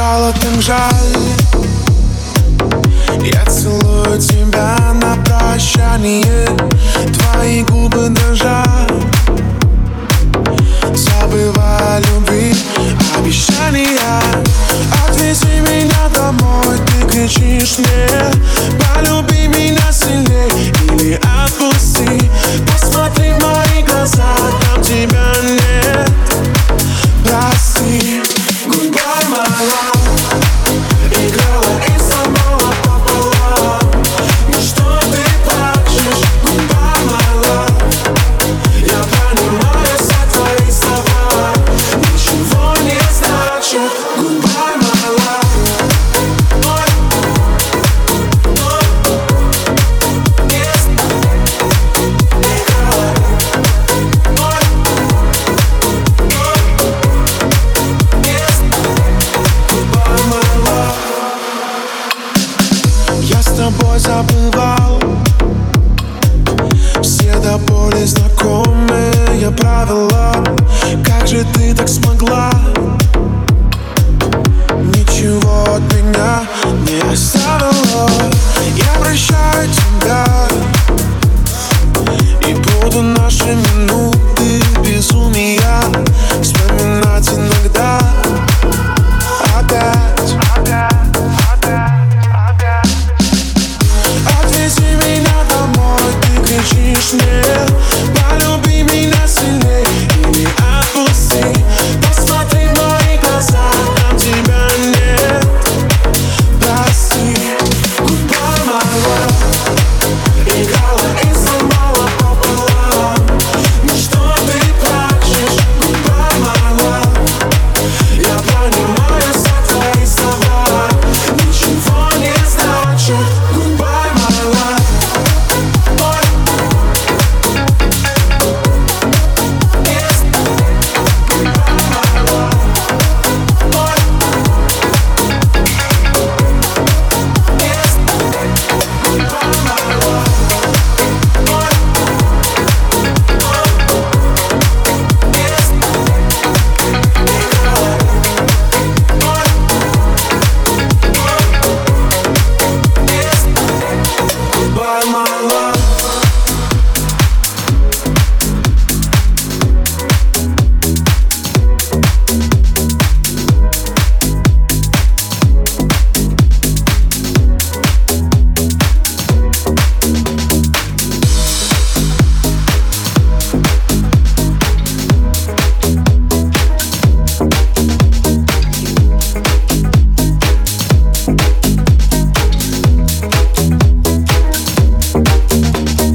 стало так жаль. Я целую тебя на прощание. Твои губы дрожат. Забывай любви, обещания. Отвези меня домой, ты кричишь мне. Полюби меня сильней или отпусти. Посмотри в мои глаза, там тебя нет. Прости, goodbye, my love. Играла и сломала пополам. Ну что ты плачешь? Goodbye, my love. Я понимаю все твои слова, ничего не значит. Goodbye, my love.